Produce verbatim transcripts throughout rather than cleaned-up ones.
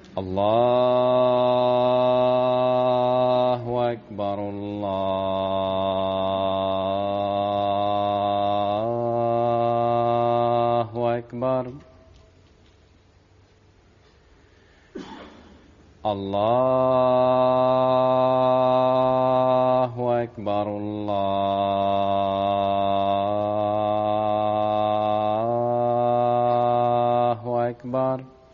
الله أكبر الله أكبر الله أكبر الله أكبر.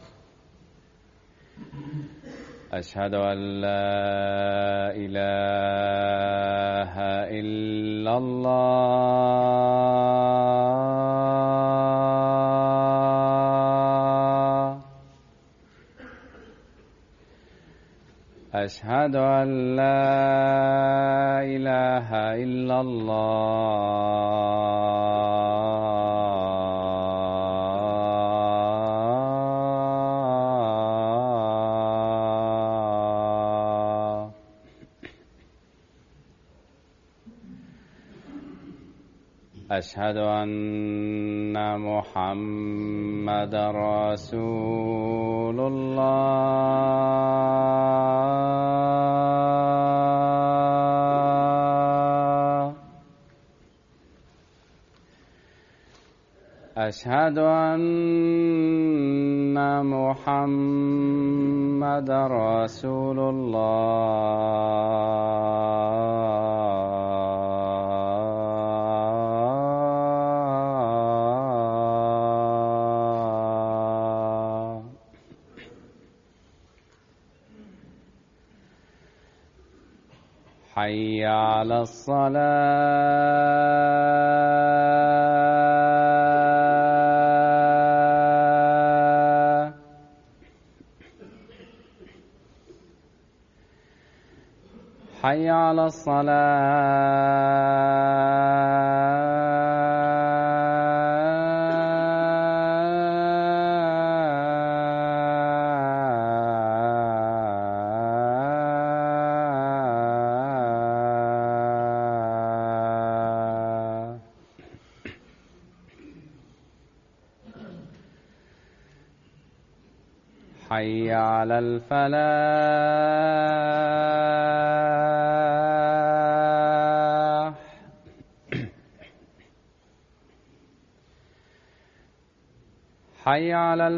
أشهد أن لا إله إلا الله. أشهد أن لا إله إلا الله. أشهد أن محمدًا رسول الله. أشهد أن محمدًا رسول الله. حي على الصلاة. حي على الصلاة. حي على الفلاح. حي على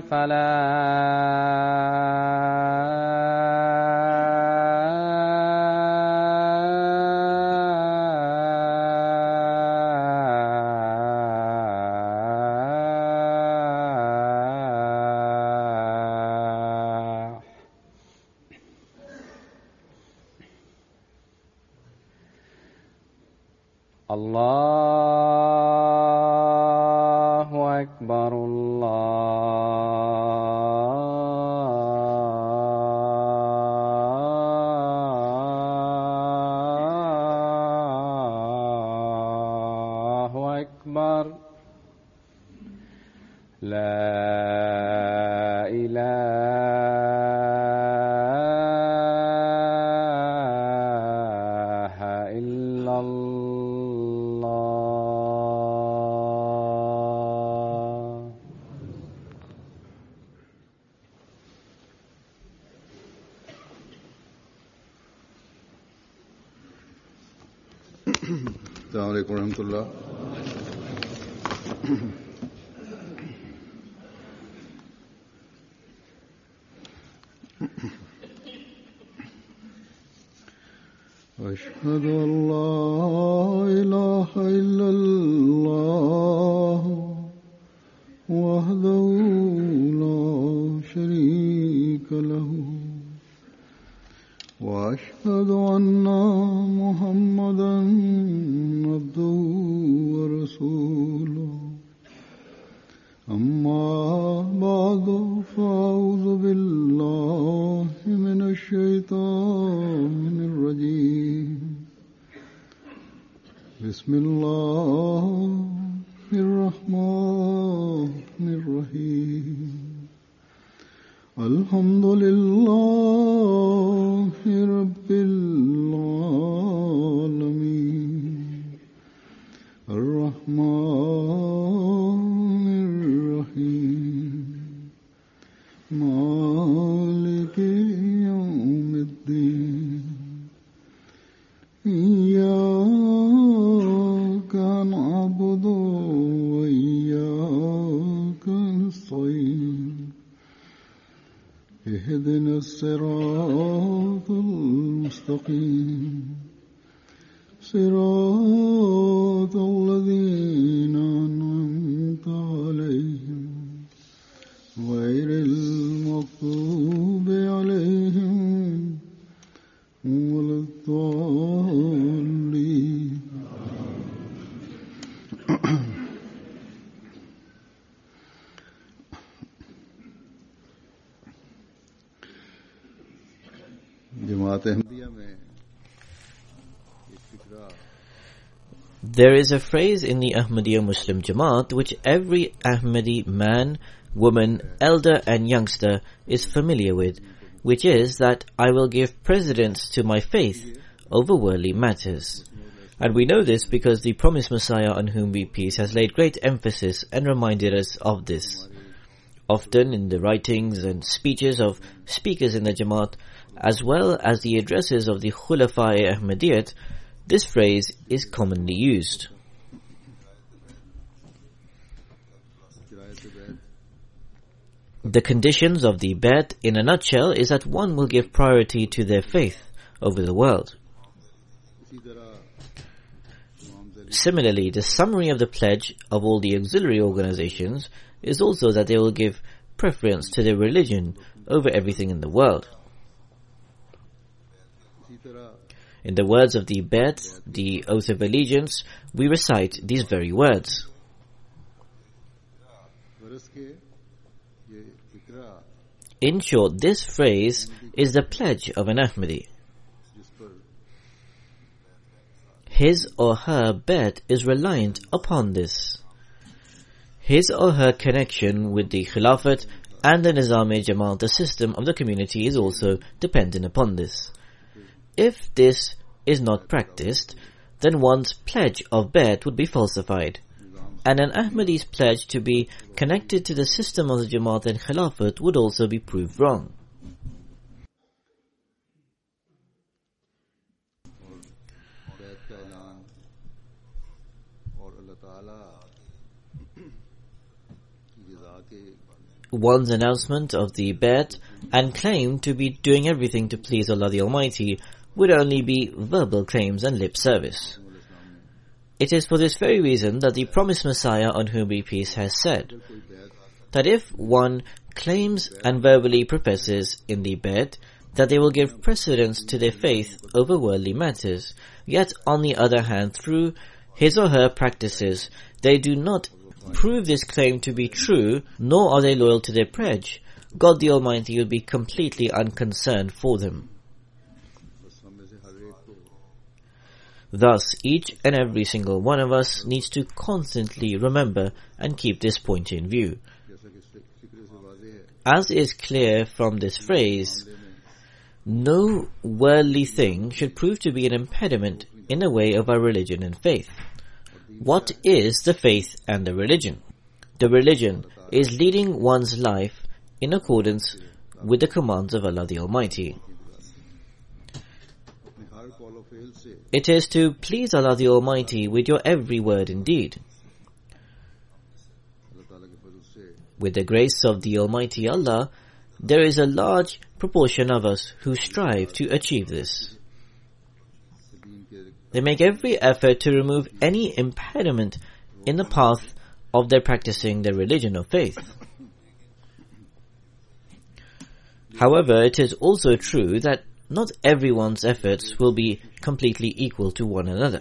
الفلاح. الله أكبر الله أكبر. لا إله إلا الله. السلام عليكم ورحمة الله. أشهد أن لا إله إلا الله وحده لا شريك له وأشهد أن محمدًا عبده ورسوله. أما بعد فأعوذ بالله من الشيطان الرجيم. بسم الله الرحمن الرحيم. الحمد لله رب العالمين. الرحمن الرحيم. مالك اهدنا الصراط المستقيم صراط الذين أنعمت عليهم غير المغضوب عليهم ولا الضالين. There is a phrase in the Ahmadiyya Muslim Jamaat which every Ahmadi man, woman, elder and youngster is familiar with, which is that I will give precedence to my faith over worldly matters. And we know this because the promised Messiah, on whom be peace, has laid great emphasis and reminded us of this. Often in the writings and speeches of speakers in the Jamaat, as well as the addresses of the Khulafa-e Ahmadiyyat, this phrase is commonly used. The conditions of the Bai'at in a nutshell is that one will give priority to their faith over the world. Similarly, the summary of the pledge of all the auxiliary organizations is also that they will give preference to their religion over everything in the world. In the words of the Bai'at, the Oath of Allegiance, we recite these very words. In short, this phrase is the pledge of an Ahmadi. His or her Bai'at is reliant upon this. His or her connection with the Khilafat and the Nizam-e-Jamaat, the system of the community, is also dependent upon this. If this is not practiced, then one's pledge of Bai'at would be falsified, and an Ahmadi's pledge to be connected to the system of the Jamaat and Khilafat would also be proved wrong. One's announcement of the Bai'at and claim to be doing everything to please Allah the Almighty would only be verbal claims and lip service. It is for this very reason that the promised Messiah, on whom be peace, has said that if one claims and verbally professes in the Bai'at that they will give precedence to their faith over worldly matters, yet on the other hand, through his or her practices, they do not prove this claim to be true, nor are they loyal to their pledge, God the Almighty will be completely unconcerned for them. Thus, each and every single one of us needs to constantly remember and keep this point in view. As is clear from this phrase, no worldly thing should prove to be an impediment in the way of our religion and faith. What is the faith and the religion? The religion is leading one's life in accordance with the commands of Allah the Almighty. It is to please Allah the Almighty with your every word and deed. With the grace of the Almighty Allah, there is a large proportion of us who strive to achieve this. They make every effort to remove any impediment in the path of their practicing their religion of faith. However, it is also true that not everyone's efforts will be completely equal to one another.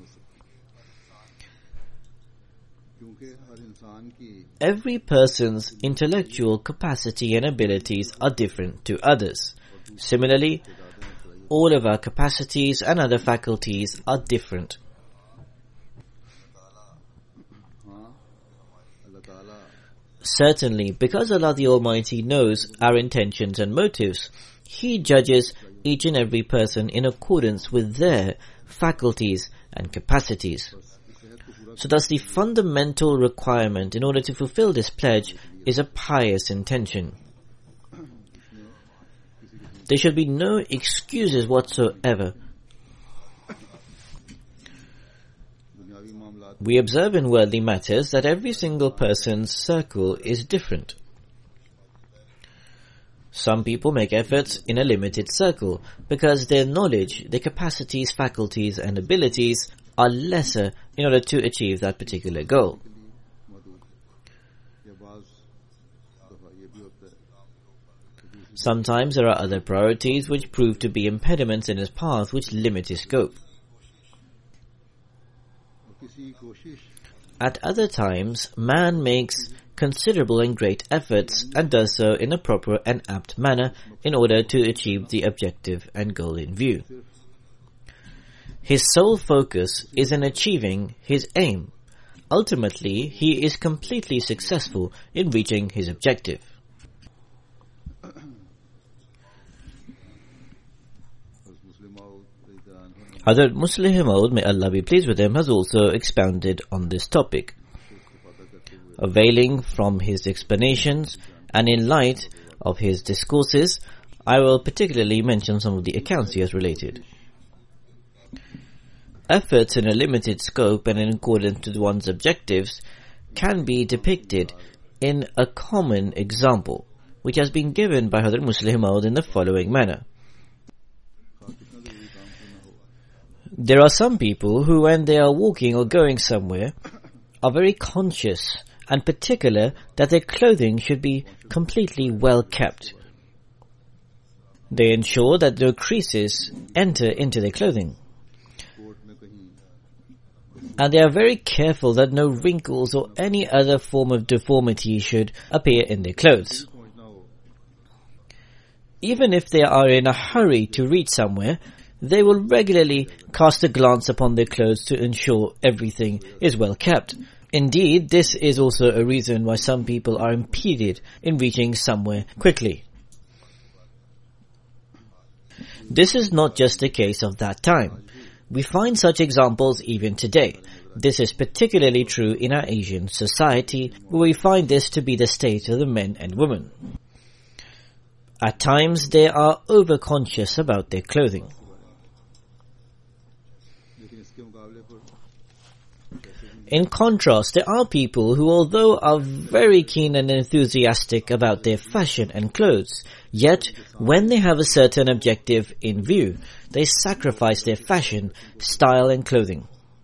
Every person's intellectual capacity and abilities are different to others. Similarly, all of our capacities and other faculties are different. Certainly, because Allah the Almighty knows our intentions and motives, He judges each and every person in accordance with their faculties and capacities. So thus the fundamental requirement in order to fulfill this pledge is a pious intention. There should be no excuses whatsoever. We observe in worldly matters that every single person's circle is different. Some people make efforts in a limited circle because their knowledge, their capacities, faculties and abilities are lesser in order to achieve that particular goal. Sometimes there are other priorities which prove to be impediments in his path which limit his scope. At other times, man makes considerable and great efforts and does so in a proper and apt manner in order to achieve the objective and goal in view. His sole focus is in achieving his aim. Ultimately, he is completely successful in reaching his objective. Hazrat Muslih Maud, may Allah be pleased with him, has also expounded on this topic. Availing from his explanations and in light of his discourses, I will particularly mention some of the accounts he has related. Efforts in a limited scope and in accordance with one's objectives can be depicted in a common example, which has been given by Hazrat Muslih Maud in the following manner. There are some people who, when they are walking or going somewhere, are very conscious and particular that their clothing should be completely well kept. They ensure that no creases enter into their clothing. And they are very careful that no wrinkles or any other form of deformity should appear in their clothes. Even if they are in a hurry to reach somewhere, they will regularly cast a glance upon their clothes to ensure everything is well kept. Indeed, this is also a reason why some people are impeded in reaching somewhere quickly. This is not just a case of that time. We find such examples even today. This is particularly true in our Asian society, where we find this to be the state of the men and women. At times, they are over-conscious about their clothing. In contrast, there are people who, although are very keen and enthusiastic about their fashion and clothes, yet when they have a certain objective in view, they sacrifice their fashion, style and clothing.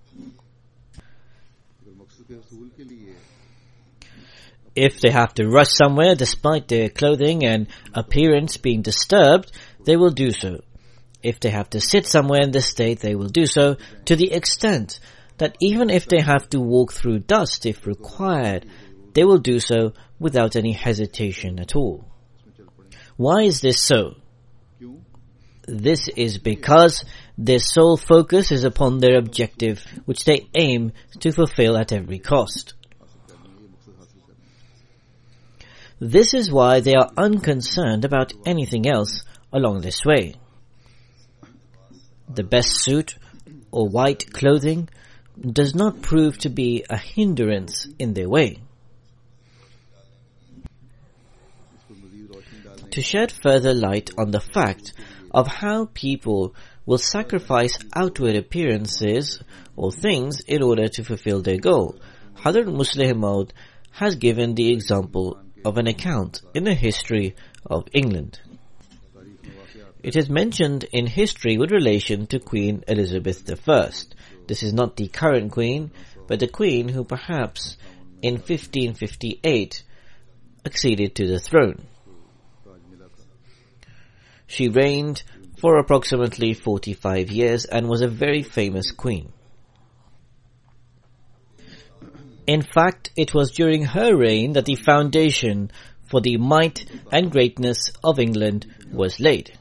If they have to rush somewhere despite their clothing and appearance being disturbed, they will do so. If they have to sit somewhere in this state, they will do so to the extent that even if they have to walk through dust if required, they will do so without any hesitation at all. Why is this so? This is because their sole focus is upon their objective, which they aim to fulfill at every cost. This is why they are unconcerned about anything else along this way. The best suit or white clothing does not prove to be a hindrance in their way. To shed further light on the fact of how people will sacrifice outward appearances or things in order to fulfill their goal, Hazrat Muslih Maud has given the example of an account in the history of England. It is mentioned in history with relation to Queen Elizabeth the First. This is not the current queen, but the queen who perhaps in fifteen fifty-eight acceded to the throne. She reigned for approximately forty-five years and was a very famous queen. In fact, it was during her reign that the foundation for the might and greatness of England was laid.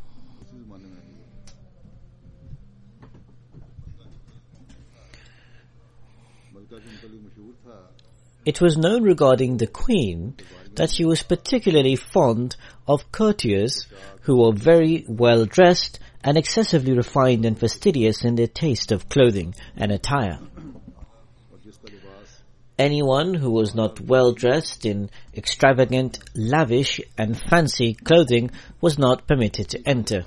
It was known regarding the Queen that she was particularly fond of courtiers who were very well dressed and excessively refined and fastidious in their taste of clothing and attire. Anyone who was not well dressed in extravagant, lavish and fancy clothing was not permitted to enter.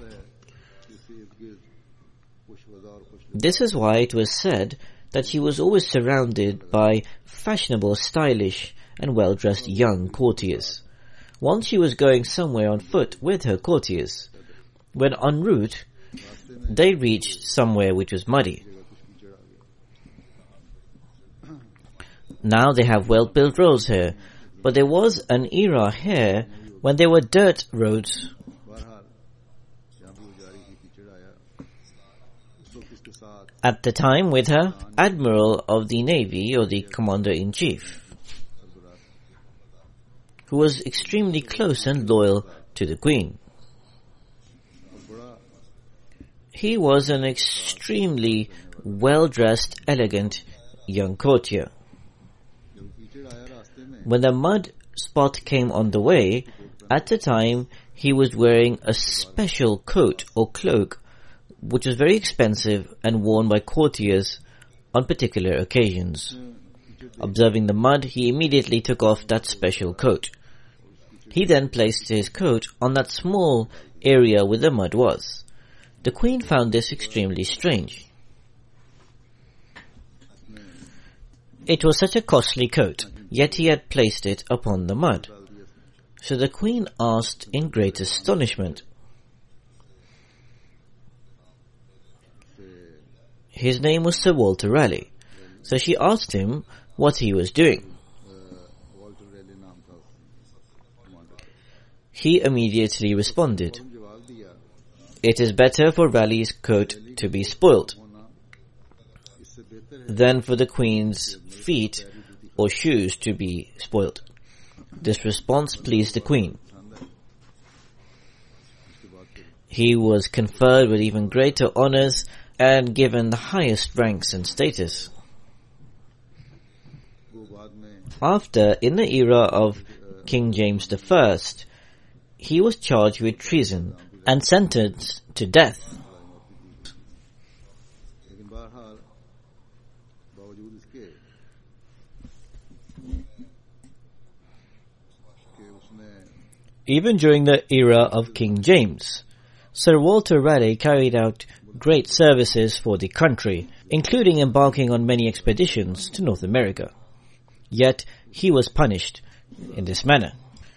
This is why it was said that she was always surrounded by fashionable, stylish and well-dressed young courtiers. Once she was going somewhere on foot with her courtiers. When en route, they reached somewhere which was muddy. Now they have well-built roads here, but there was an era here when there were dirt roads. At the time with her, Admiral of the Navy or the Commander-in-Chief, who was extremely close and loyal to the Queen. He was an extremely well-dressed, elegant young courtier. When the mud spot came on the way, at the time he was wearing a special coat or cloak which was very expensive and worn by courtiers on particular occasions. Observing the mud, he immediately took off that special coat. He then placed his coat on that small area where the mud was. The Queen found this extremely strange. It was such a costly coat, yet he had placed it upon the mud. So the Queen asked in great astonishment. His name was Sir Walter Raleigh. So she asked him what he was doing. He immediately responded, "It is better for Raleigh's coat to be spoilt than for the Queen's feet or shoes to be spoilt." This response pleased the Queen. He was conferred with even greater honors and given the highest ranks and status. After, in the era of King James the First, he was charged with treason and sentenced to death. Even during the era of King James, Sir Walter Raleigh carried out great services for the country, including embarking on many expeditions to North America. Yet he was punished in this manner.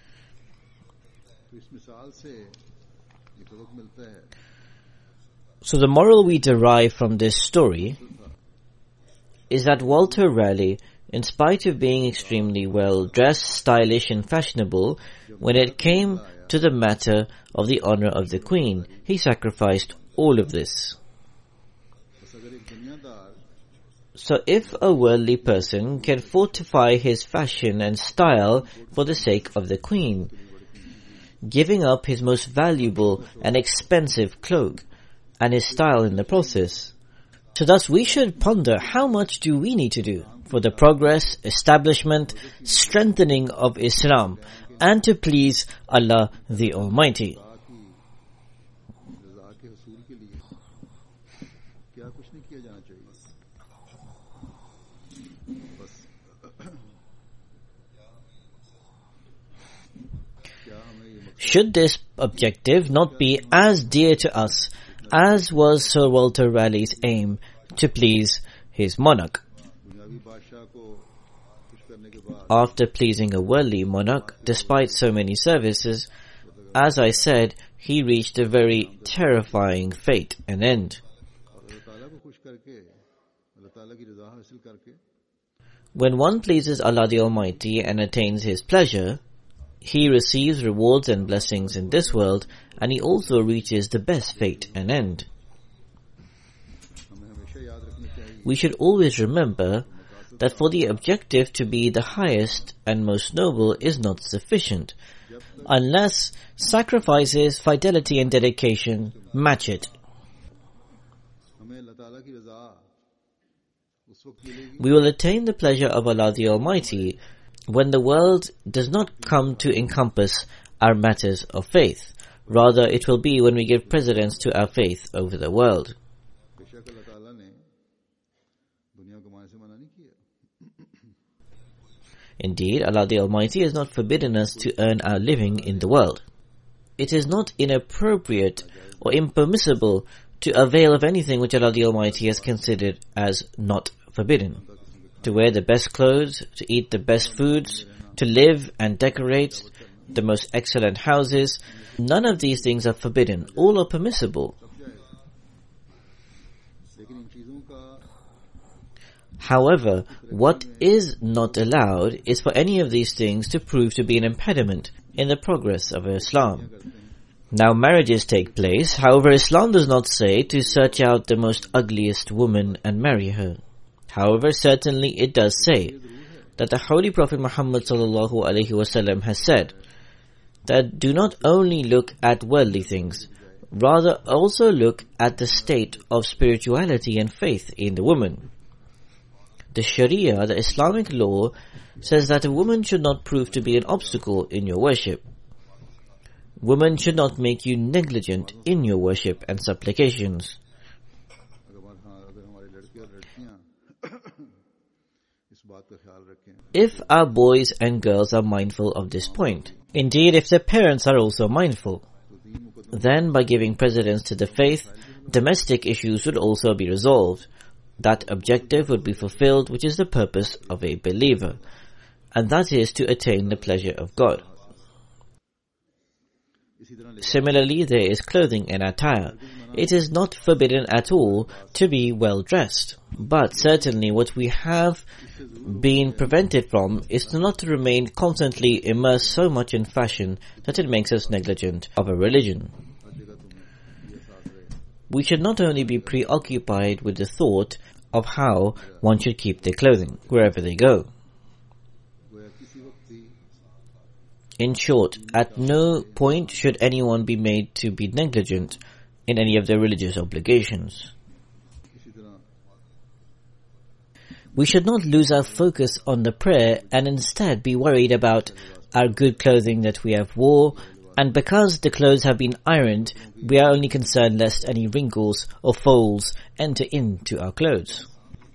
So the moral we derive from this story is that Walter Raleigh, in spite of being extremely well dressed, stylish and fashionable, when it came to the matter of the honor of the Queen, he sacrificed all of this. So if a worldly person can fortify his fashion and style for the sake of the Queen, giving up his most valuable and expensive cloak and his style in the process, so thus we should ponder how much do we need to do for the progress, establishment, strengthening of Islam and to please Allah the Almighty. Should this objective not be as dear to us as was Sir Walter Raleigh's aim to please his monarch? After pleasing a worldly monarch, despite so many services, as I said, he reached a very terrifying fate and end. When one pleases Allah the Almighty and attains His pleasure, he receives rewards and blessings in this world, and he also reaches the best fate and end. We should always remember that for the objective to be the highest and most noble is not sufficient, unless sacrifices, fidelity and dedication match it. We will attain the pleasure of Allah the Almighty when the world does not come to encompass our matters of faith. Rather, it will be when we give precedence to our faith over the world. Indeed, Allah the Almighty has not forbidden us to earn our living in the world. It is not inappropriate or impermissible to avail of anything which Allah the Almighty has considered as not forbidden. To wear the best clothes, to eat the best foods, to live and decorate, the most excellent houses. None of these things are forbidden. All are permissible. However, what is not allowed is for any of these things to prove to be an impediment in the progress of Islam. Now marriages take place, however Islam does not say to search out the most ugliest woman and marry her. However, certainly it does say that the Holy Prophet Muhammad sallallahu alaihi wasallam has said that do not only look at worldly things, rather also look at the state of spirituality and faith in the woman. The Sharia, the Islamic law, says that a woman should not prove to be an obstacle in your worship. Women should not make you negligent in your worship and supplications. If our boys and girls are mindful of this point, indeed if their parents are also mindful, then by giving precedence to the faith, domestic issues would also be resolved. That objective would be fulfilled, which is the purpose of a believer, and that is to attain the pleasure of God. Similarly, there is clothing and attire. It is not forbidden at all to be well dressed, but certainly what we have been prevented from is to not to remain constantly immersed so much in fashion that it makes us negligent of a religion. We should not only be preoccupied with the thought of how one should keep their clothing wherever they go. In short, at no point should anyone be made to be negligent in any of their religious obligations. We should not lose our focus on the prayer and instead be worried about our good clothing that we have wore, and because the clothes have been ironed, we are only concerned lest any wrinkles or folds enter into our clothes.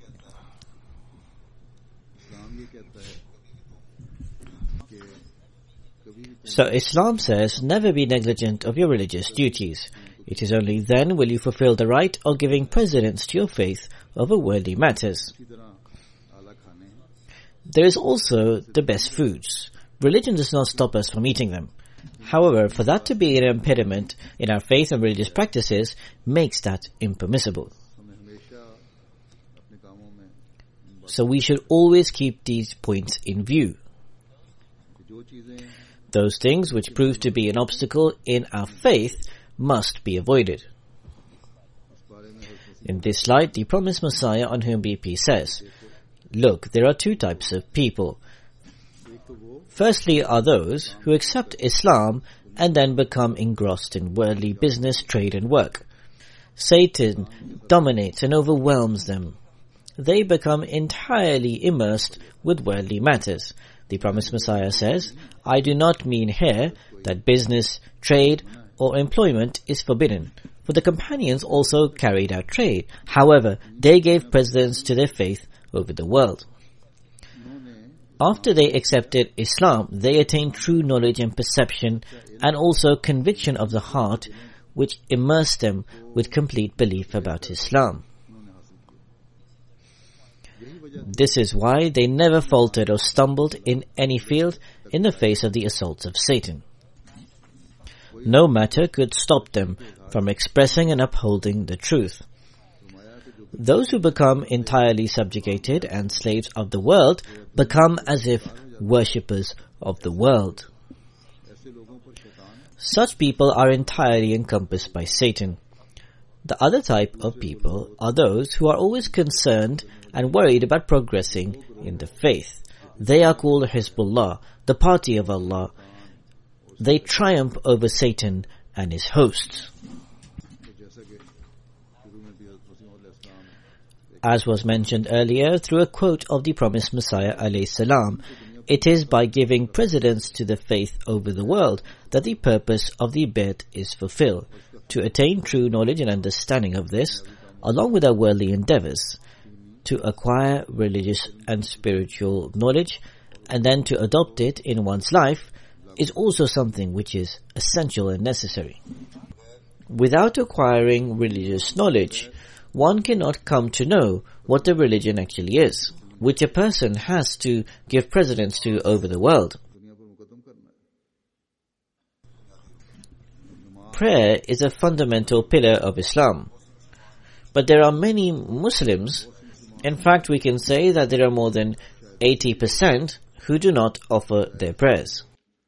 So Islam says, never be negligent of your religious duties. It is only then will you fulfill the right of giving precedence to your faith over worldly matters. There is also the best foods. Religion does not stop us from eating them. However, for that to be an impediment in our faith and religious practices makes that impermissible. So we should always keep these points in view. Those things which prove to be an obstacle in our faith must be avoided. In this light, the promised Messiah, on whom be peace, says, look, there are two types of people. Firstly are those who accept Islam and then become engrossed in worldly business, trade and work. Satan dominates and overwhelms them. They become entirely immersed with worldly matters. The promised Messiah says, I do not mean here that business, trade or employment is forbidden, for the companions also carried out trade. However, they gave precedence to their faith over the world. After they accepted Islam, they attained true knowledge and perception and also conviction of the heart, which immersed them with complete belief about Islam. This is why they never faltered or stumbled in any field in the face of the assaults of Satan. No matter could stop them from expressing and upholding the truth. Those who become entirely subjugated and slaves of the world become as if worshippers of the world. Such people are entirely encompassed by Satan. The other type of people are those who are always concerned and worried about progressing in the faith. They are called Hizbullah, the party of Allah. They triumph over Satan and his hosts. As was mentioned earlier, through a quote of the promised Messiah alayhi salam, it is by giving precedence to the faith over the world that the purpose of the Bai'at is fulfilled. To attain true knowledge and understanding of this, along with our worldly endeavors, to acquire religious and spiritual knowledge, and then to adopt it in one's life, is also something which is essential and necessary. Without acquiring religious knowledge, one cannot come to know what the religion actually is, which a person has to give precedence to over the world. prayer is a fundamental pillar of Islam. But there are many Muslims, in fact we can say that there are more than eighty percent who do not offer their prayers.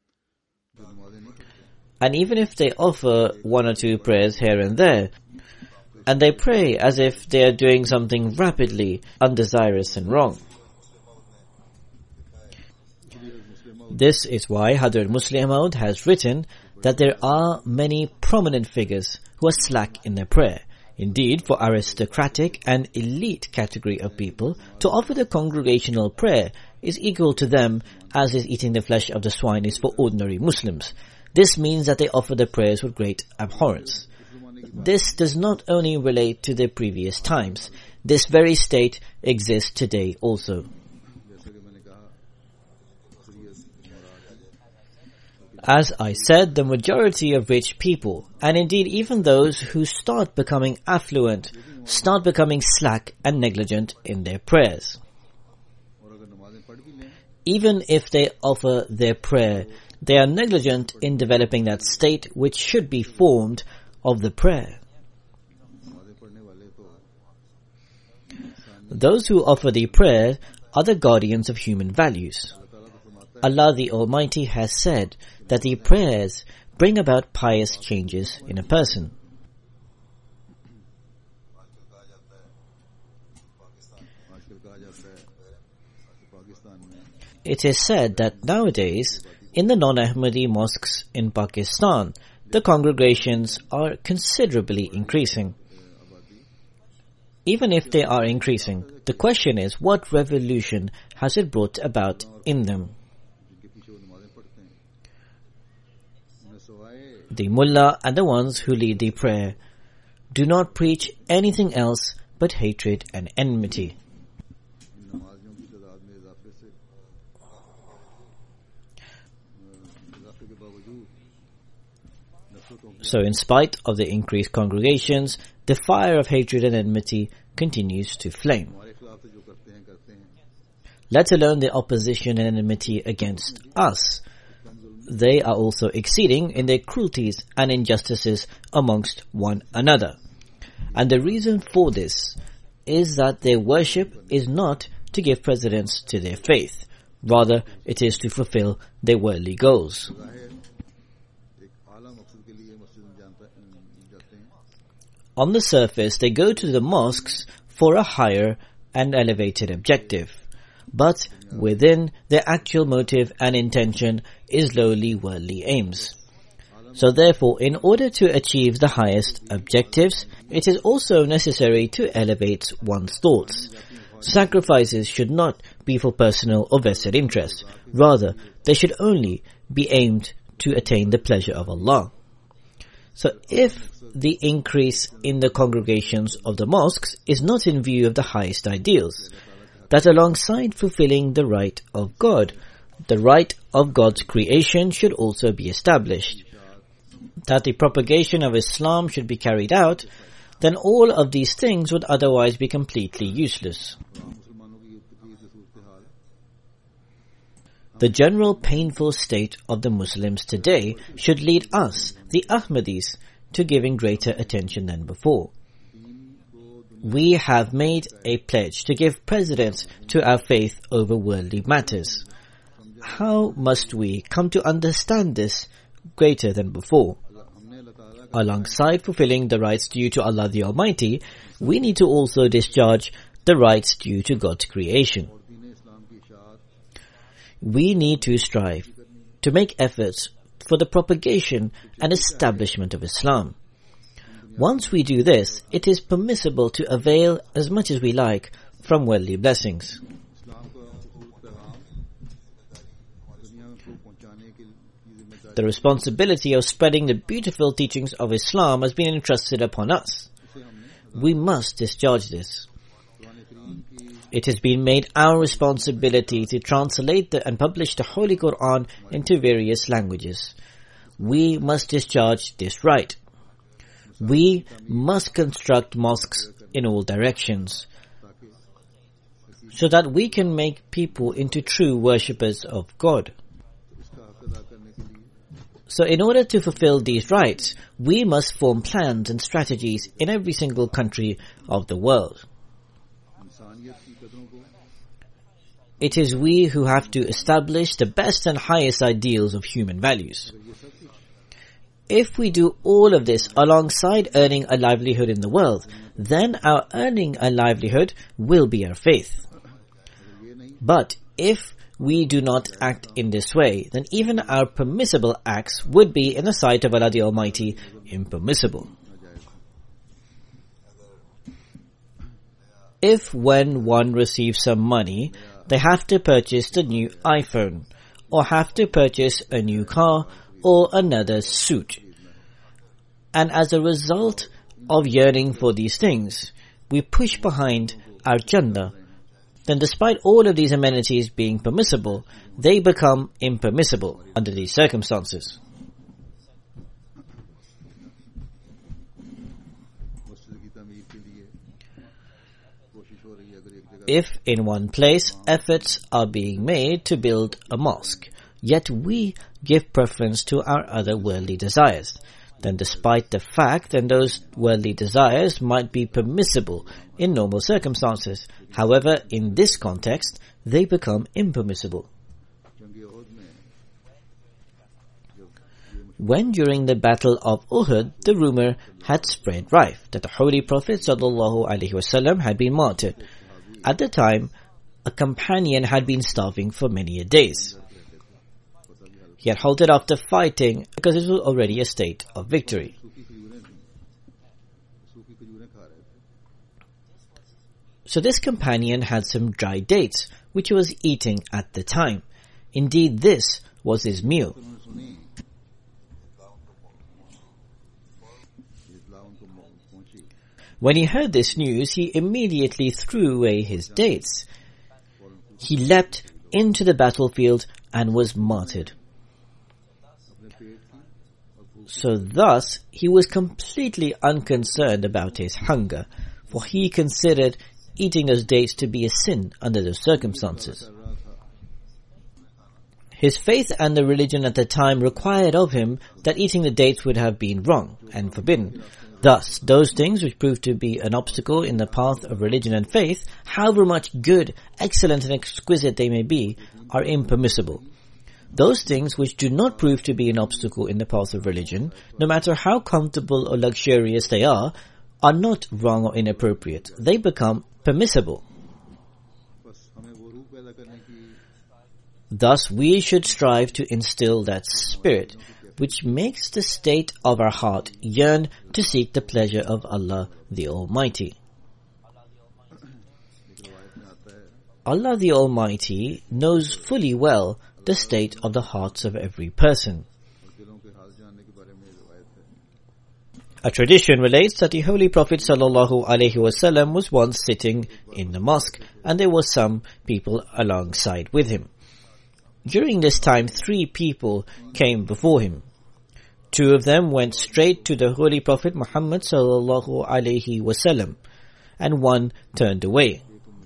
And even if they offer one or two prayers here and there, and they pray as if they are doing something rapidly undesirous and wrong. This is why Hazrat Musleh Maud has written that there are many prominent figures who are slack in their prayer. Indeed, for aristocratic and elite category of people, to offer the congregational prayer is equal to them as is eating the flesh of the swine is for ordinary Muslims. This means that they offer the prayers with great abhorrence. This does not only relate to the previous times. This very state exists today also. As I said, the majority of rich people, and indeed even those who start becoming affluent, start becoming slack and negligent in their prayers. Even if they offer their prayer, they are negligent in developing that state which should be formed of the prayer. Those who offer the prayer are the guardians of human values. Allah the Almighty has said that the prayers bring about pious changes in a person. It is said that nowadays, in the non-Ahmadi mosques in Pakistan, the congregations are considerably increasing. Even if they are increasing, the question is, what revolution has it brought about in them? The mullah and the ones who lead the prayer do not preach anything else but hatred and enmity. So in spite of the increased congregations, the fire of hatred and enmity continues to flame. Let alone the opposition and enmity against us. They are also exceeding in their cruelties and injustices amongst one another. And the reason for this is that their worship is not to give precedence to their faith. Rather, it is to fulfill their worldly goals. On the surface, they go to the mosques for a higher and elevated objective. But within, their actual motive and intention is lowly worldly aims. So therefore, in order to achieve the highest objectives, it is also necessary to elevate one's thoughts. Sacrifices should not be for personal or vested interest. Rather, they should only be aimed to attain the pleasure of Allah. So if the increase in the congregations of the mosques is not in view of the highest ideals, that alongside fulfilling the right of God, the right of God's creation should also be established, that the propagation of Islam should be carried out, then all of these things would otherwise be completely useless. The general painful state of the Muslims today should lead us, the Ahmadis, to giving greater attention than before. We have made a pledge to give precedence to our faith over worldly matters. How must we come to understand this greater than before? Alongside fulfilling the rights due to Allah the Almighty, we need to also discharge the rights due to God's creation. We need to strive to make efforts for the propagation and establishment of Islam. Once we do this, it is permissible to avail as much as we like from worldly blessings. The responsibility of spreading the beautiful teachings of Islam has been entrusted upon us. We must discharge this. It has been made our responsibility to translate the, and publish the Holy Quran into various languages. We must discharge this right. We must construct mosques in all directions, so that we can make people into true worshippers of God. So in order to fulfill these rights, we must form plans and strategies in every single country of the world. It is we who have to establish the best and highest ideals of human values. If we do all of this alongside earning a livelihood in the world, then our earning a livelihood will be our faith. But if we do not act in this way, then even our permissible acts would be, in the sight of Allah the Almighty, impermissible. If when one receives some money, they have to purchase the new iPhone, or have to purchase a new car, or another suit, and as a result of yearning for these things, we push behind our Jannah, then despite all of these amenities being permissible, they become impermissible under these circumstances. If in one place efforts are being made to build a mosque, yet we give preference to our other worldly desires, then despite the fact that those worldly desires might be permissible in normal circumstances, however, in this context, they become impermissible. When during the battle of Uhud, the rumor had spread rife that the Holy Prophet sallallahu alaihi wasallam had been martyred. At the time, a companion had been starving for many days. He had halted after fighting because it was already a state of victory. So this companion had some dry dates, which he was eating at the time. Indeed, this was his meal. When he heard this news, he immediately threw away his dates. He leapt into the battlefield and was martyred. So thus, he was completely unconcerned about his hunger, for he considered eating those dates to be a sin under those circumstances. His faith and the religion at the time required of him that eating the dates would have been wrong and forbidden. Thus, those things which prove to be an obstacle in the path of religion and faith, however much good, excellent and exquisite they may be, are impermissible. Those things which do not prove to be an obstacle in the path of religion, no matter how comfortable or luxurious they are, are not wrong or inappropriate. They become permissible. Thus, we should strive to instill that spirit which makes the state of our heart yearn to seek the pleasure of Allah the Almighty. Allah the Almighty knows fully well the state of the hearts of every person. A tradition relates that the Holy Prophet sallallahu alaihi wasallam was once sitting in the mosque, and there were some people alongside with him. During this time, three people came before him. Two of them went straight to the Holy Prophet Muhammad sallallahu alaihi wasallam, and one turned away.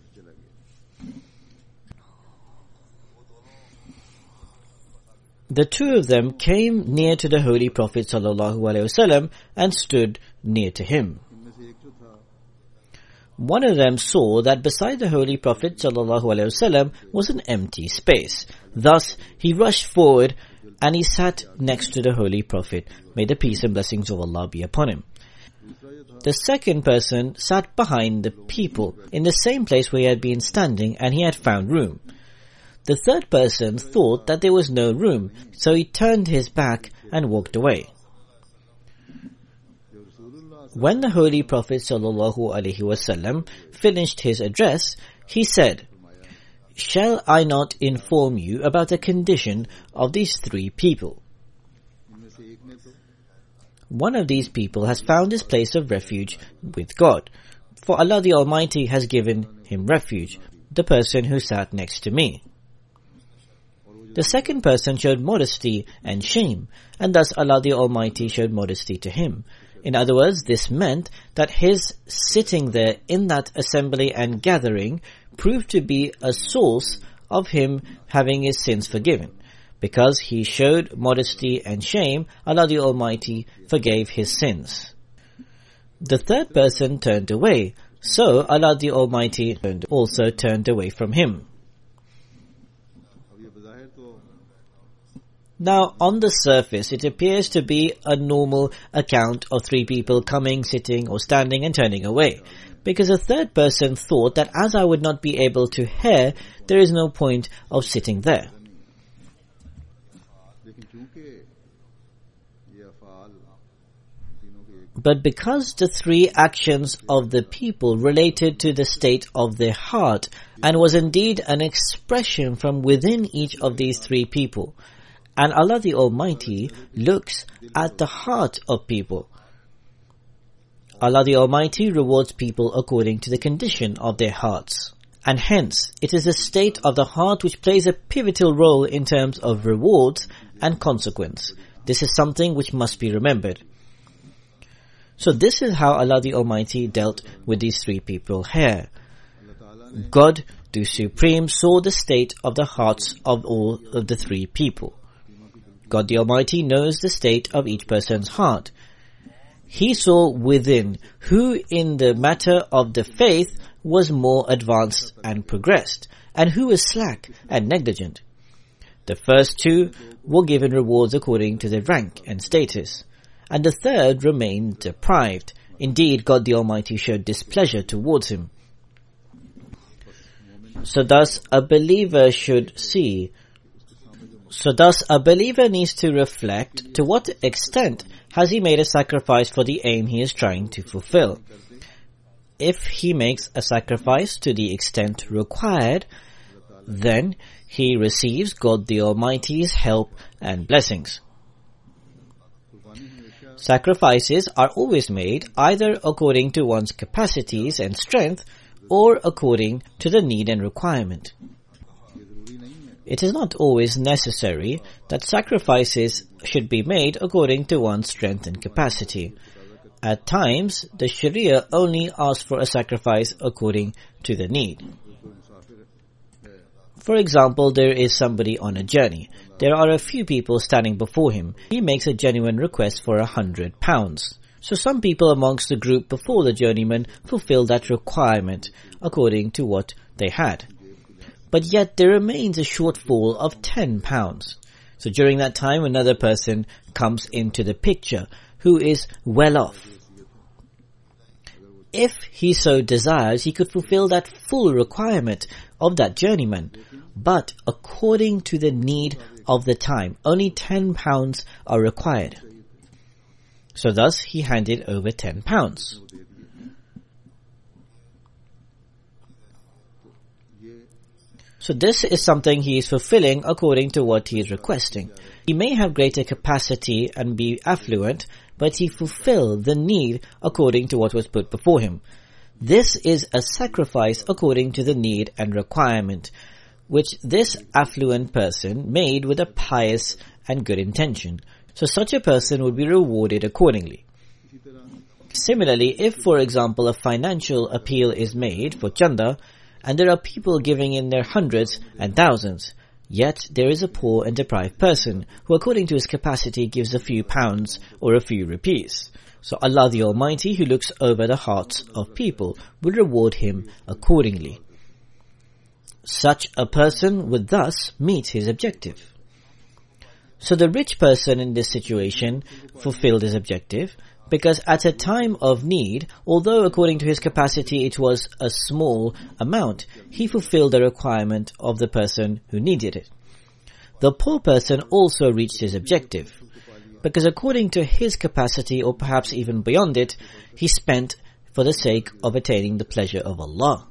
The two of them came near to the Holy Prophet sallallahu alaihi wasallam and stood near to him. One of them saw that beside the Holy Prophet sallallahu alaihi wasallam was an empty space. Thus, he rushed forward and he sat next to the Holy Prophet. May the peace and blessings of Allah be upon him. The second person sat behind the people in the same place where he had been standing, and he had found room. The third person thought that there was no room, so he turned his back and walked away. When the Holy Prophet sallallahu alaihi wasallam finished his address, he said, "Shall I not inform you about the condition of these three people? One of these people has found his place of refuge with God, for Allah the Almighty has given him refuge, the person who sat next to me. The second person showed modesty and shame, and thus Allah the Almighty showed modesty to him. In other words, this meant that his sitting there in that assembly and gathering proved to be a source of him having his sins forgiven, Because he showed modesty and shame, Allah the Almighty forgave his sins. The third person turned away, so Allah the Almighty also turned away from him. Now, on the surface, it appears to be a normal account of three people coming, sitting, or standing and turning away. Because a third person thought that as I would not be able to hear, there is no point of sitting there. But because the three actions of the people related to the state of their heart, and was indeed an expression from within each of these three people, and Allah the Almighty looks at the heart of people. Allah the Almighty rewards people according to the condition of their hearts. And hence, it is the state of the heart which plays a pivotal role in terms of rewards and consequence. This is something which must be remembered. So this is how Allah the Almighty dealt with these three people here. God, the Supreme, saw the state of the hearts of all of the three people. God the Almighty knows the state of each person's heart. He saw within who in the matter of the faith was more advanced and progressed, and who was slack and negligent. The first two were given rewards according to their rank and status, and the third remained deprived. Indeed, God the Almighty showed displeasure towards him. So thus a believer should see So thus a believer needs to reflect to what extent has he made a sacrifice for the aim he is trying to fulfill. If he makes a sacrifice to the extent required, then he receives God the Almighty's help and blessings. Sacrifices are always made either according to one's capacities and strength or according to the need and requirement. It is not always necessary that sacrifices should be made according to one's strength and capacity. At times, the Sharia only asks for a sacrifice according to the need. For example, there is somebody on a journey. There are a few people standing before him. He makes a genuine request for a hundred pounds. So some people amongst the group before the journeyman fulfill that requirement according to what they had. But yet there remains a shortfall of ten pounds. So during that time, another person comes into the picture who is well off. If he so desires, he could fulfill that full requirement of that journeyman. But according to the need of the time, only ten pounds are required. So thus he handed over ten pounds. So this is something he is fulfilling according to what he is requesting. He may have greater capacity and be affluent, but he fulfilled the need according to what was put before him. This is a sacrifice according to the need and requirement, which this affluent person made with a pious and good intention. So such a person would be rewarded accordingly. Similarly, if for example a financial appeal is made for chanda, and there are people giving in their hundreds and thousands, yet there is a poor and deprived person who according to his capacity gives a few pounds or a few rupees. So Allah the Almighty, who looks over the hearts of people, will reward him accordingly. Such a person would thus meet his objective. So the rich person in this situation fulfilled his objective, because at a time of need, although according to his capacity it was a small amount, he fulfilled the requirement of the person who needed it. The poor person also reached his objective, because according to his capacity, or perhaps even beyond it, he spent for the sake of attaining the pleasure of Allah.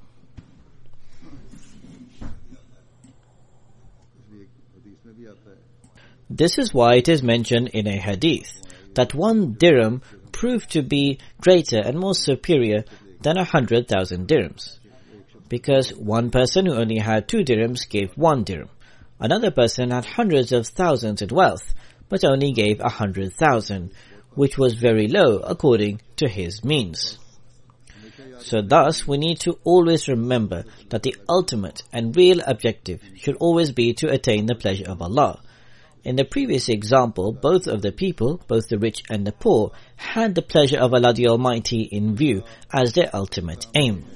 This is why it is mentioned in a hadith that one dirham proved to be greater and more superior than a hundred thousand dirhams. Because one person who only had two dirhams gave one dirham. Another person had hundreds of thousands in wealth, but only gave a hundred thousand, which was very low according to his means. So thus, we need to always remember that the ultimate and real objective should always be to attain the pleasure of Allah. In the previous example, both of the people, both the rich and the poor, had the pleasure of Allah the Almighty in view as their ultimate aim.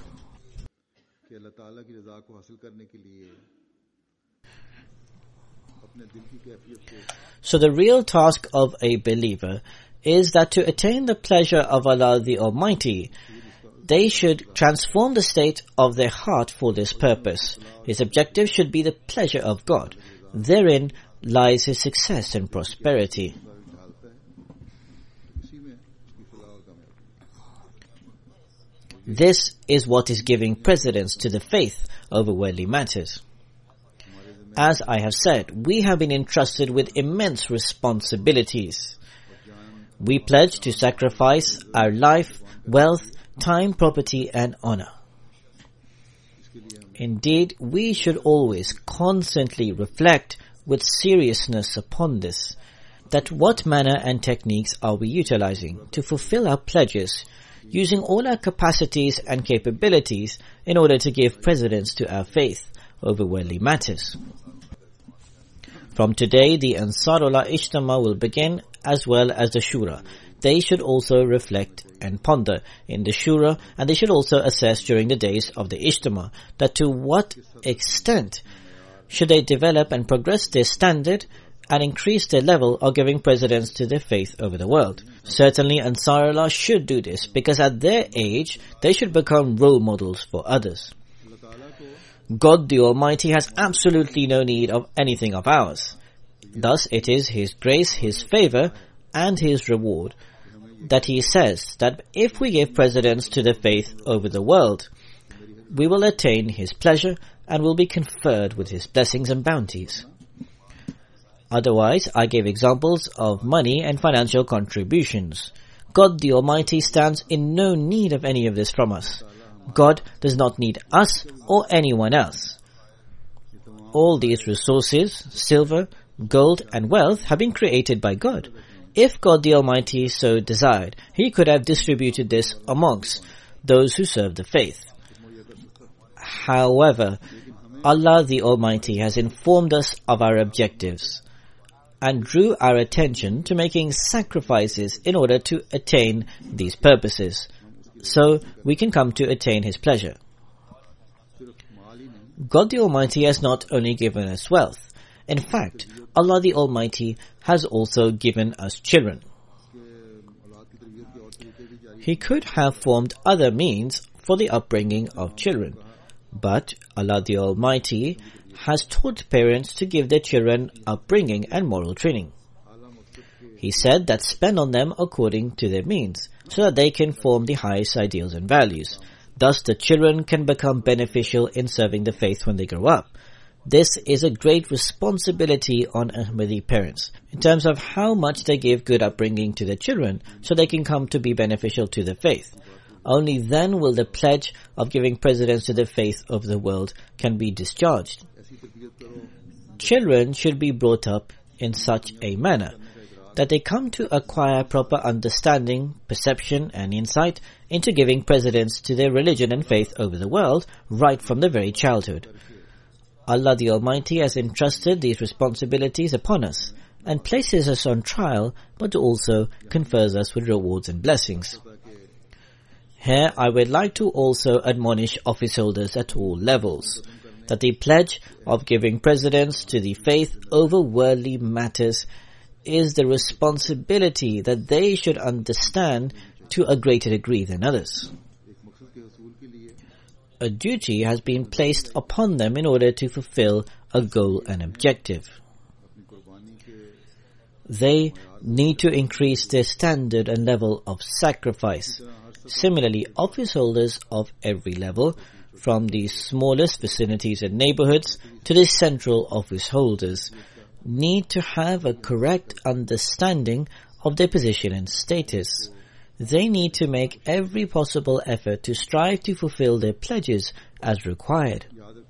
So the real task of a believer is that to attain the pleasure of Allah the Almighty, they should transform the state of their heart for this purpose. His objective should be the pleasure of God. Therein lies his success and prosperity. This is what is giving precedence to the faith over worldly matters. As I have said, we have been entrusted with immense responsibilities. We pledge to sacrifice our life, wealth, time, property, and honor. Indeed, we should always constantly reflect with seriousness upon this, that what manner and techniques are we utilizing to fulfill our pledges, using all our capacities and capabilities in order to give precedence to our faith over worldly matters. From today, the Ansarullah Ijtima will begin, as well as the Shura. They should also reflect and ponder in the Shura, and they should also assess during the days of the Ijtima that to what extent should they develop and progress their standard and increase their level of giving precedence to their faith over the world. Certainly Ansarullah should do this, because at their age they should become role models for others. God the Almighty has absolutely no need of anything of ours. Thus it is His grace, His favor, and His reward that He says that if we give precedence to the faith over the world, we will attain His pleasure and will be conferred with His blessings and bounties. Otherwise, I gave examples of money and financial contributions. God the Almighty stands in no need of any of this from us. God does not need us or anyone else. All these resources, silver, gold, and wealth have been created by God. If God the Almighty so desired, He could have distributed this amongst those who serve the faith. However, Allah the Almighty has informed us of our objectives and drew our attention to making sacrifices in order to attain these purposes, so we can come to attain His pleasure. God the Almighty has not only given us wealth. In fact, Allah the Almighty has also given us children. He could have formed other means for the upbringing of children, but Allah the Almighty has taught parents to give their children upbringing and moral training. He said that spend on them according to their means, so that they can form the highest ideals and values. Thus the children can become beneficial in serving the faith when they grow up. This is a great responsibility on Ahmadi parents, in terms of how much they give good upbringing to their children, so they can come to be beneficial to the faith. Only then will the pledge of giving precedence to the faith of the world can be discharged. Children should be brought up in such a manner that they come to acquire proper understanding, perception, and insight into giving precedence to their religion and faith over the world right from the very childhood. Allah the Almighty has entrusted these responsibilities upon us and places us on trial, but also confers us with rewards and blessings. Here I would like to also admonish office holders at all levels that the pledge of giving precedence to the faith over worldly matters is the responsibility that they should understand to a greater degree than others. A duty has been placed upon them in order to fulfill a goal and objective. They need to increase their standard and level of sacrifice. Similarly, office holders of every level, from the smallest vicinities and neighborhoods to the central office holders, need to have a correct understanding of their position and status. They need to make every possible effort to strive to fulfill their pledges as required.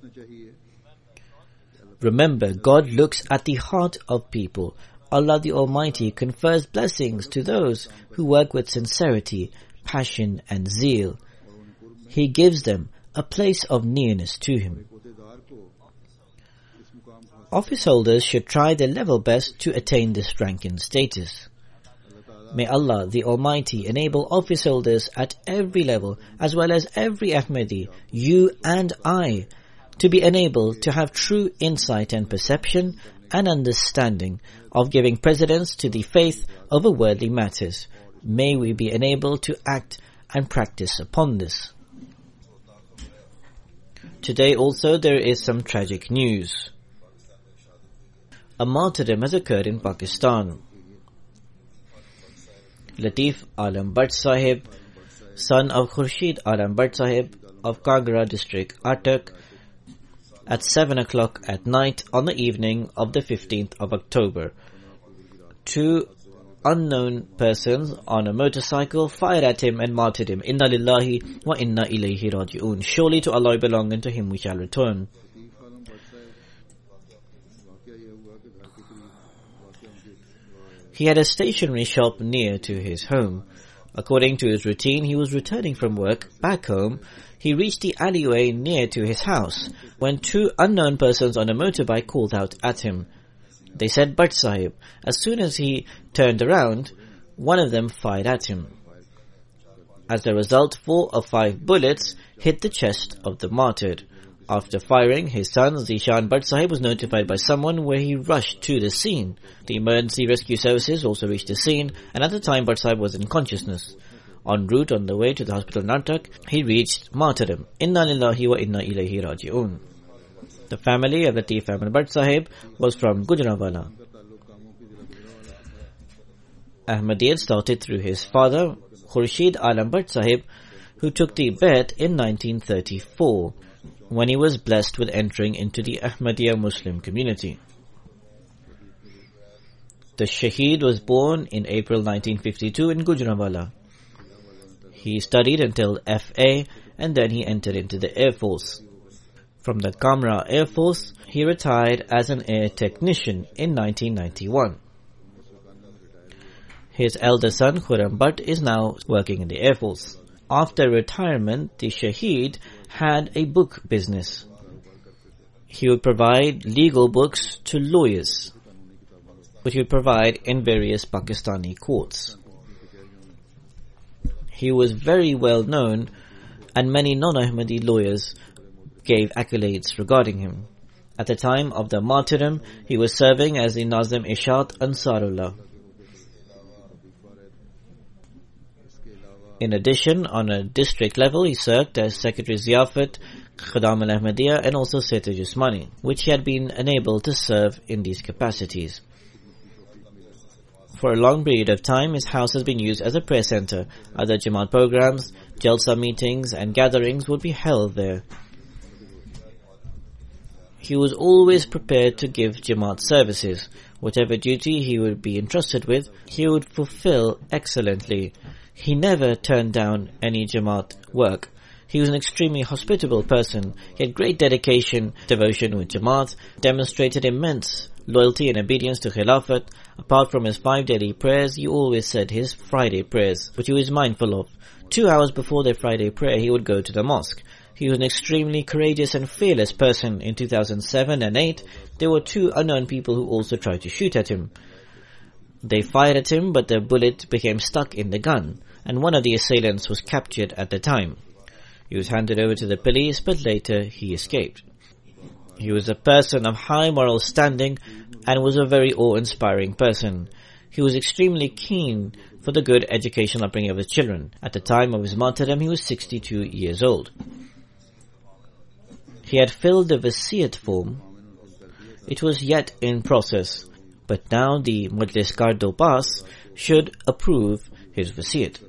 Remember, God looks at the heart of people. Allah the Almighty confers blessings to those who work with sincerity, passion, and zeal. He gives them a place of nearness to Him. Office holders should try their level best to attain this rank and status. May Allah the Almighty enable office holders at every level, as well as every Ahmadi, you and I, to be enabled to have true insight and perception and understanding of giving precedence to the faith over worldly matters. May we be enabled to act and practice upon this. Today also there is some tragic news. A martyrdom has occurred in Pakistan. Latif Alam Bhatt Sahib, son of Khurshid Alam Bhatt Sahib of Kangra district, Attock, at seven o'clock at night on the evening of the fifteenth of October. Two unknown persons on a motorcycle fired at him and martyred him. Inna lillahi wa inna ilayhi raji'un. Surely to Allah belong, and to Him we shall return. He had a stationery shop near to his home. According to his routine, he was returning from work back home. He reached the alleyway near to his house when two unknown persons on a motorbike called out at him. They said, "Bhatt Sahib." As soon as he turned around, one of them fired at him. As a result, four or five bullets hit the chest of the martyred. After firing, his son Zishan Bhatt Sahib was notified by someone, where he rushed to the scene. The emergency rescue services also reached the scene, and at the time Bhatt Sahib was in consciousness. En route on the way to the hospital in Attock, he reached martyrdom. Inna lillahi wa inna ilayhi raji'un. The family of Latif Ahmad Bhatt Sahib was from Gujranwala. Ahmadiyyat started through his father, Khurshid Alam Bhatt Sahib, who took the Bai'at in nineteen thirty-four, when he was blessed with entering into the Ahmadiyya Muslim community. The Shaheed was born in April nineteen fifty-two in Gujranwala. He studied until F A and then he entered into the Air Force. From the Kamra Air Force, he retired as an air technician in nineteen ninety-one. His elder son, Khurram Bhatt, is now working in the Air Force. After retirement, the Shaheed had a book business. He would provide legal books to lawyers, which he would provide in various Pakistani courts. He was very well known, and many non-Ahmadi lawyers gave accolades regarding him. At the time of the martyrdom, he was serving as the Nazim Ishat Ansarullah. In addition, on a district level, he served as Secretary Ziyafat, Khadam al-Ahmadiyya, and also Setu Jismani, which he had been enabled to serve in these capacities. For a long period of time, his house has been used as a prayer center. Other Jamaat programs, Jalsa meetings, and gatherings would be held there. He was always prepared to give Jamaat services. Whatever duty he would be entrusted with, he would fulfill excellently. He never turned down any Jamaat work. He was an extremely hospitable person. He had great dedication, devotion with Jamaat, demonstrated immense loyalty and obedience to Khilafat. Apart from his five daily prayers, he always said his Friday prayers, which he was mindful of. Two hours before their Friday prayer, he would go to the mosque. He was an extremely courageous and fearless person. In two thousand seven and eight, there were two unknown people who also tried to shoot at him. They fired at him, but the bullet became stuck in the gun, and one of the assailants was captured at the time. He was handed over to the police, but later he escaped. He was a person of high moral standing and was a very awe-inspiring person. He was extremely keen for the good educational upbringing of his children. At the time of his martyrdom, he was sixty-two years old. He had filled the Vasiyat form. It was yet in process, but now the Majlis Kardo Pas should approve his Vasiyat.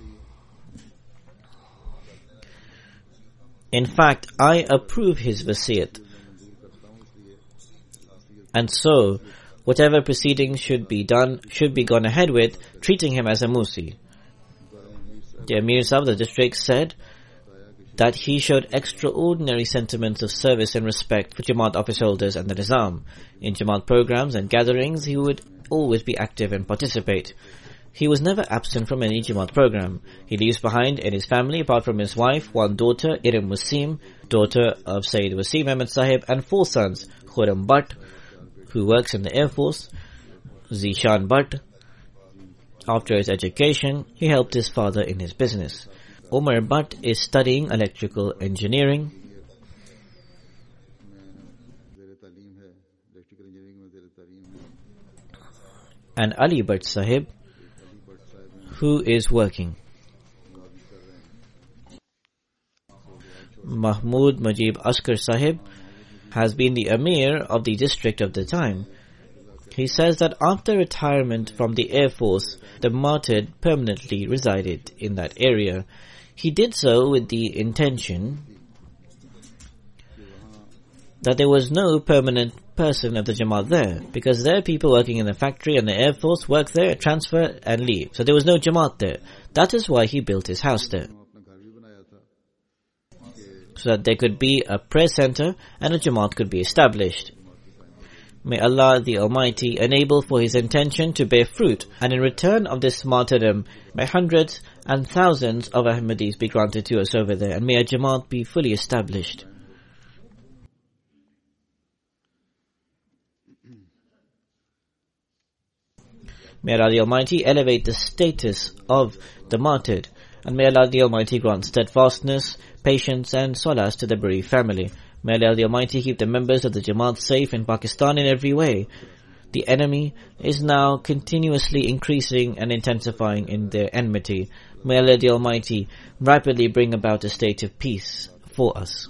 In fact, I approve his Vasiyat. And so, whatever proceedings should be done, should be gone ahead with, treating him as a Musi. The Amir Sahib of the district said that he showed extraordinary sentiments of service and respect for Jamaat office holders and the Nizam. In Jamaat programs and gatherings, he would always be active and participate. He was never absent from any Jamaat program. He leaves behind in his family, apart from his wife, one daughter, Iram Wasim, daughter of Sayyid Wasim Ahmad Sahib, and four sons, Khurram Bhatt, who works in the Air Force, Zishan Bhatt. After his education, he helped his father in his business. Umar Bhatt is studying electrical engineering. And Ali Bhatt Sahib, who is working. Mahmood Mujib Askar Sahib has been the Amir of the district of the time. He says that after retirement from the Air Force, the martyr permanently resided in that area. He did so with the intention that there was no permanent person of the Jamaat there, because there are people working in the factory and the Air Force work there, transfer and leave. So there was no Jamaat there. That is why he built his house there, so that there could be a prayer center and a Jamaat could be established. May Allah the Almighty enable for his intention to bear fruit, and in return of this martyrdom, may hundreds and thousands of Ahmadis be granted to us over there, and may a Jamaat be fully established. May Allah the Almighty elevate the status of the martyred, and may Allah the Almighty grant steadfastness, patience and solace to the bereaved family. May Allah the Almighty keep the members of the Jamaat safe in Pakistan in every way. The enemy is now continuously increasing and intensifying in their enmity. May Allah the Almighty rapidly bring about a state of peace for us.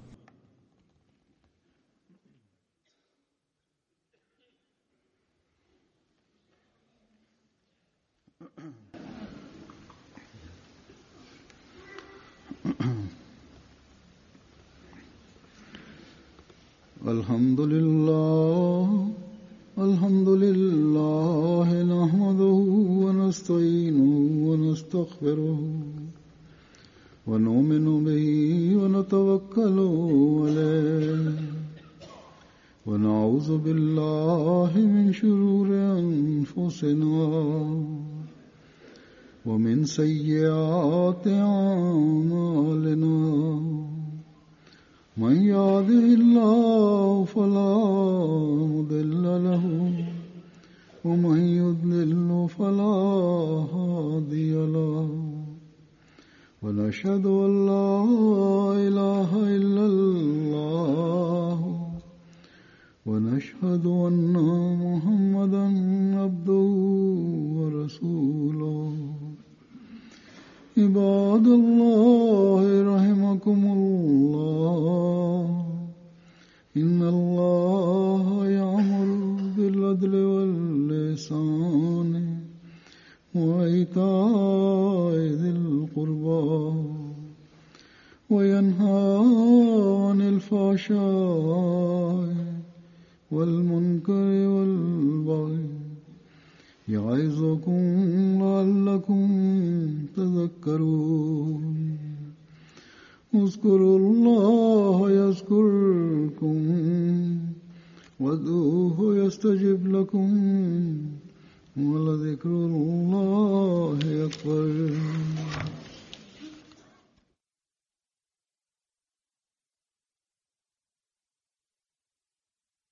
Alhamdulillah, Alhamdulillah, nahmaduhu wa nasta'inuhu wa nastaghfiruhu wa nu'minu bihi wa natawakkalu alayhi wa na'udhu billahi min shururi anfusina wa min sayyiati a'malina. من يهده الله فلا مضل له ومن يضلل فلا هادي له ونشهد أن لا إله إلا الله ونشهد أن محمدا عبده ورسوله. عباد الله رحمكم الله إن الله يأمر بالعدل والإحسان وإيتاء ذي القربى وينهى عن الفحشاء والمنكر والبغي يعظكم لعلكم تذكرون. اذكروا الله يذكركم وادعوه يستجب لكم ولذكر الله أكبر.